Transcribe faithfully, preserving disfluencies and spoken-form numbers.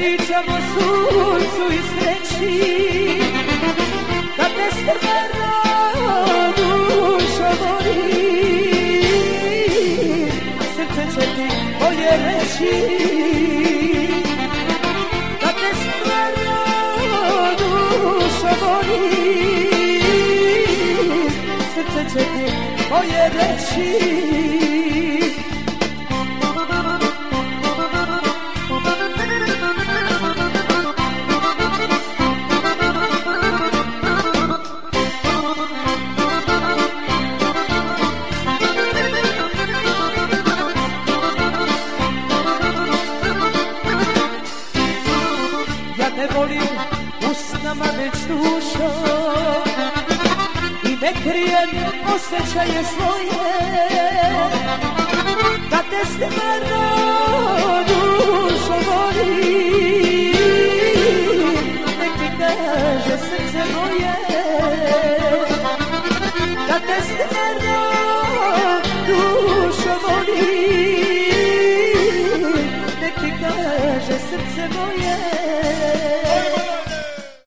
pričam o suncu i sreći, kad te stvarno dušo voli, srce će ti bolje reći, kad te stvarno dušo voli, srce će ti bolje reći. Ja te volim usnama već dušo i ne krijem osjećaje svoje, da te stvarno dušo volim, nek ti kaže srce moje, da te stvarno dušo volim, nek ti kaže srce moje.